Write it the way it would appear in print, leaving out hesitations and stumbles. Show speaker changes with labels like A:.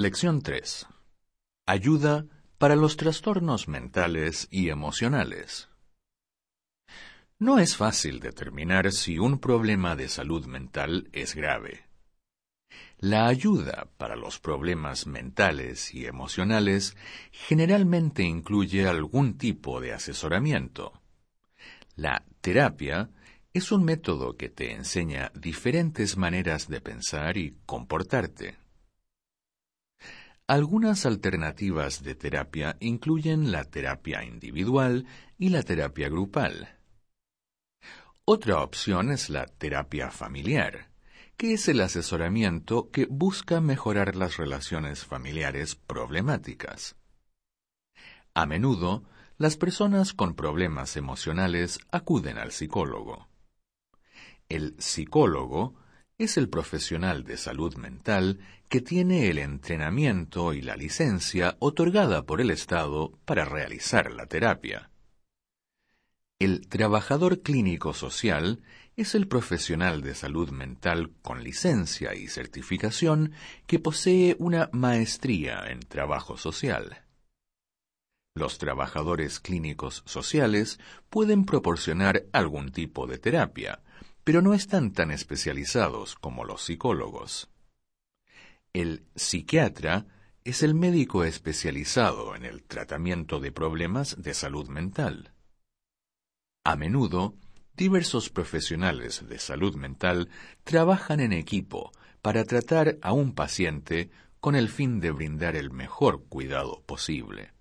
A: Lección 3. Ayuda para los trastornos mentales y emocionales. No es fácil determinar si un problema de salud mental es grave. La ayuda para los problemas mentales y emocionales generalmente incluye algún tipo de asesoramiento. La terapia es un método que te enseña diferentes maneras de pensar y comportarte. Algunas alternativas de terapia incluyen la terapia individual y la terapia grupal. Otra opción es la terapia familiar, que es el asesoramiento que busca mejorar las relaciones familiares problemáticas. A menudo, las personas con problemas emocionales acuden al psicólogo. El psicólogo es el profesional de salud mental que tiene el entrenamiento y la licencia otorgada por el Estado para realizar la terapia. El trabajador clínico social es el profesional de salud mental con licencia y certificación que posee una maestría en trabajo social. Los trabajadores clínicos sociales pueden proporcionar algún tipo de terapia, pero no están tan especializados como los psicólogos. El psiquiatra es el médico especializado en el tratamiento de problemas de salud mental. A menudo, diversos profesionales de salud mental trabajan en equipo para tratar a un paciente con el fin de brindar el mejor cuidado posible.